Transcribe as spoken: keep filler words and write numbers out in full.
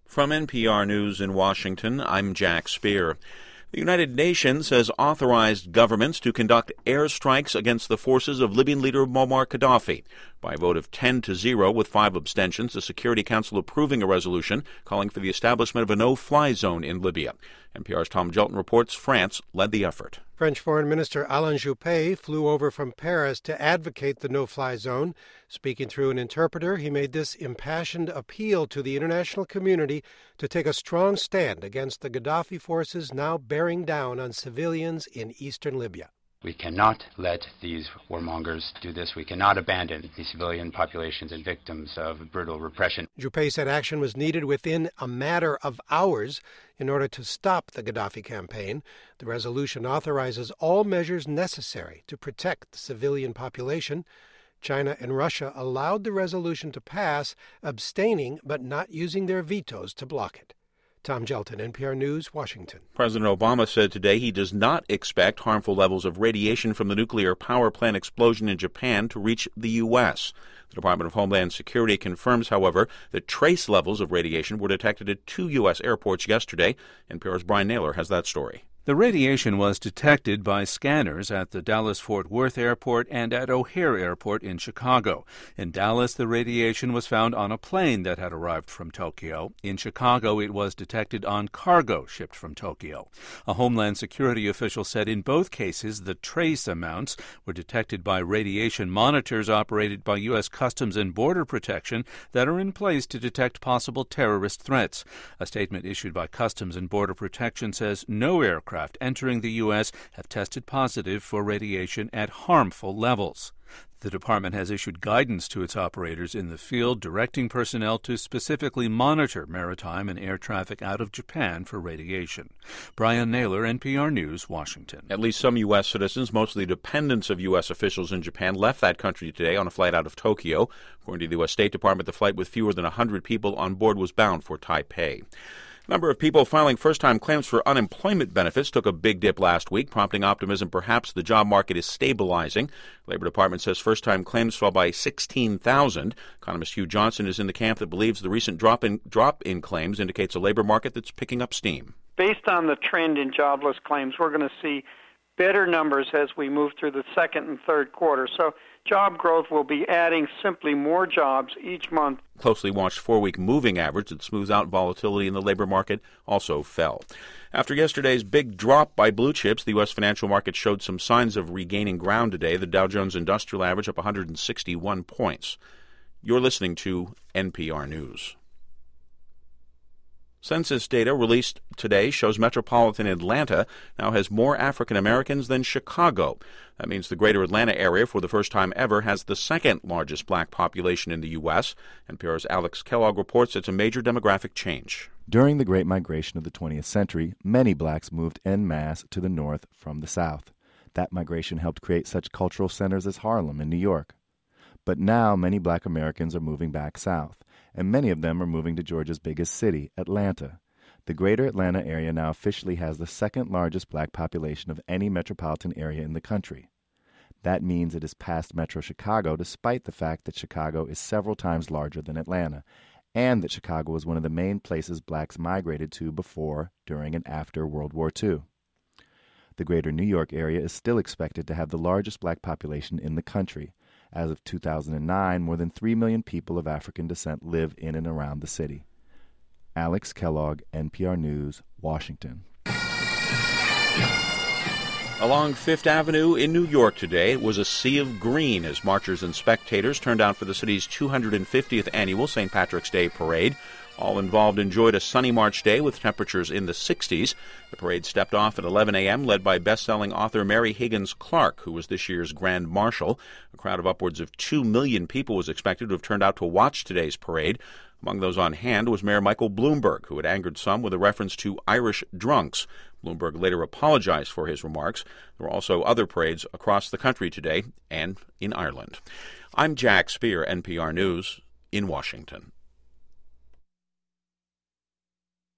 From N P R News in Washington, I'm Jack Speer. The United Nations has authorized governments to conduct airstrikes against the forces of Libyan leader Muammar Gaddafi. By a vote of ten to zero with five abstentions, the Security Council approving a resolution calling for the establishment of a no-fly zone in Libya. N P R's Tom Gelton reports France led the effort. French Foreign Minister Alain Juppé flew over from Paris to advocate the no-fly zone. Speaking through an interpreter, he made this impassioned appeal to the international community to take a strong stand against the Gaddafi forces now bearing down on civilians in eastern Libya. We cannot let these warmongers do this. We cannot abandon the civilian populations and victims of brutal repression. Juppé said action was needed within a matter of hours in order to stop the Gaddafi campaign. The resolution authorizes all measures necessary to protect the civilian population. China and Russia allowed the resolution to pass, abstaining but not using their vetoes to block it. Tom Gelton, N P R News, Washington. President Obama said today he does not expect harmful levels of radiation from the nuclear power plant explosion in Japan to reach the U S. The Department of Homeland Security confirms, however, that trace levels of radiation were detected at two U S airports yesterday. N P R's Brian Naylor has that story. The radiation was detected by scanners at the Dallas-Fort Worth Airport and at O'Hare Airport in Chicago. In Dallas, the radiation was found on a plane that had arrived from Tokyo. In Chicago, it was detected on cargo shipped from Tokyo. A Homeland Security official said in both cases the trace amounts were detected by radiation monitors operated by U S Customs and Border Protection that are in place to detect possible terrorist threats. A statement issued by Customs and Border Protection says no aircraft entering the U S have tested positive for radiation at harmful levels. The department has issued guidance to its operators in the field, directing personnel to specifically monitor maritime and air traffic out of Japan for radiation. Brian Naylor, N P R News, Washington. At least some U S citizens, mostly dependents of U S officials in Japan, left that country today on a flight out of Tokyo. According to the U S State Department, the flight with fewer than one hundred people on board was bound for Taipei. The number of people filing first-time claims for unemployment benefits took a big dip last week, prompting optimism perhaps the job market is stabilizing. The Labor Department says first-time claims fell by sixteen thousand. Economist Hugh Johnson is in the camp that believes the recent drop in, drop in claims indicates a labor market that's picking up steam. Based on the trend in jobless claims, we're going to see better numbers as we move through the second and third quarter. So job growth will be adding simply more jobs each month. Closely watched four-week moving average that smooths out volatility in the labor market also fell. After yesterday's big drop by blue chips, the U S financial market showed some signs of regaining ground today. The Dow Jones Industrial Average up one hundred sixty-one points. You're listening to N P R News. Census data released today shows metropolitan Atlanta now has more African Americans than Chicago. That means the greater Atlanta area, for the first time ever, has the second largest black population in the U S. N P R's Alex Kellogg reports it's a major demographic change. During the Great Migration of the twentieth century, many blacks moved en masse to the north from the south. That migration helped create such cultural centers as Harlem in New York. But now many black Americans are moving back south, and many of them are moving to Georgia's biggest city, Atlanta. The greater Atlanta area now officially has the second largest black population of any metropolitan area in the country. That means it has passed Metro Chicago, despite the fact that Chicago is several times larger than Atlanta, and that Chicago was one of the main places blacks migrated to before, during, and after World War Two. The greater New York area is still expected to have the largest black population in the country. As of two thousand nine, more than three million people of African descent live in and around the city. Alex Kellogg, N P R News, Washington. Along Fifth Avenue in New York today, it was a sea of green as marchers and spectators turned out for the city's two hundred fiftieth annual Saint Patrick's Day Parade. All involved enjoyed a sunny March day with temperatures in the sixties. The parade stepped off at eleven a.m., led by best-selling author Mary Higgins Clark, who was this year's Grand Marshal. A crowd of upwards of two million people was expected to have turned out to watch today's parade. Among those on hand was Mayor Michael Bloomberg, who had angered some with a reference to Irish drunks. Bloomberg later apologized for his remarks. There were also other parades across the country today and in Ireland. I'm Jack Speer, N P R News, in Washington.